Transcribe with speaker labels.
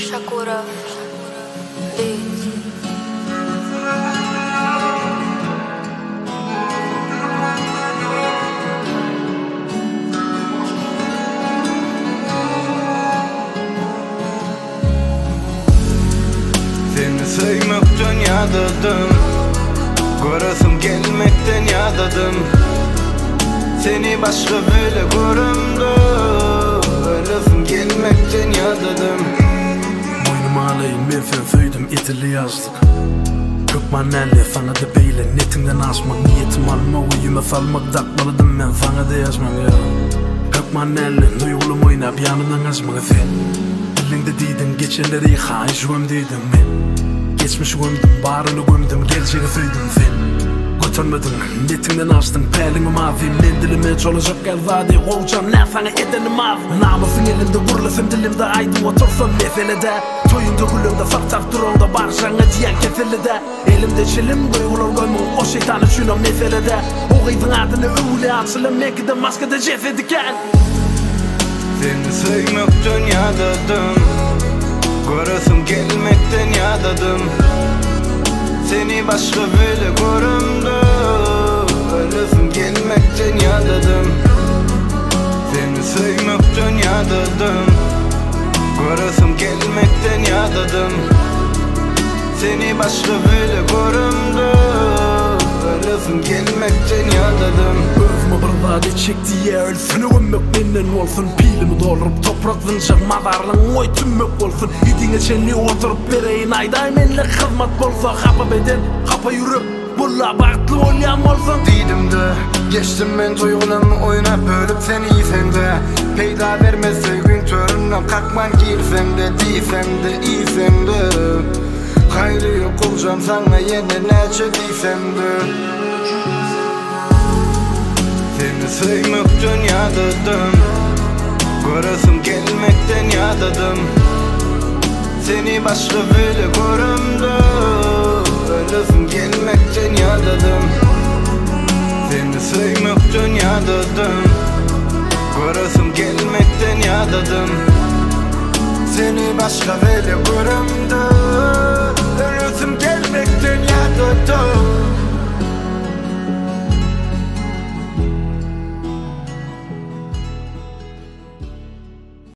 Speaker 1: Shakurov Beats.
Speaker 2: Seni sevmekten yadadım, görasım gelmekten yadadım. Seni başka böyle görümdü, ölesim gelmekten yadadım.
Speaker 3: Boynuma alayım men föydüm etili yazdık. Kökmanelli fanadı beyle netinden asmak. Niyetim alma uyuma falmak dakmaladım men fanadı yazmak ya. Kökmanelli duyulum oynap yanından azmak efendim. Dilinde deydin geçenleri hayşuam dedim men. Geçmiş gömdüm barını gömdüm geleceğe föydim fen. Götürmedin netinden astın pelini mavi. Mendilime çolacak gel vadi olacağım ne sana edeni mavi. Namusun elimde vurlasın dilimde aydın otursam meselede. Toyunda gülümde fartak durumda barışana diyen kefelede. Elimde çelim duygular koymun o şeytanı şunam meselede. O gıydın adını öyle açılım nekide maskede cesediken.
Speaker 2: Seni sevmekten yadadım, görasım gelmekten yadadım. Seni başka böyle görümdü, ölesim gelmekten yadadım. Seni sevmekten yadadım, görasım gelmekten yadadım. Seni başka böyle görümdü, ölesim gelmekten yadadım.
Speaker 3: Özüme bir vade çekti ya ölsün. Ömmek menden olsun. Pilimi doldurup topraklanacak madarlığın oy tümmek olsun. İdine çenli oturup bereyin ayday menle hizmet bolsa. Hapa beden, hapa yürüp bulla bağıtlı olyam olsun.
Speaker 2: Dedim de geçtim ben duygularımı oynap bölüp sen iyisen de. Peyda vermez sevgin töründen kalkman girsen de. Diysem de iyisen de. Hayrı yok olacağım sana yine neçe diysem de. Seni sevmekten yadadım, görasım gelmekten yadadım. Seni başka böyle görümdü, ölesim gelmekten yadadım. Seni sevmekten yadadım, görasım gelmekten yadadım. Seni başka böyle görümdü, ölesim gelmekten yadadım.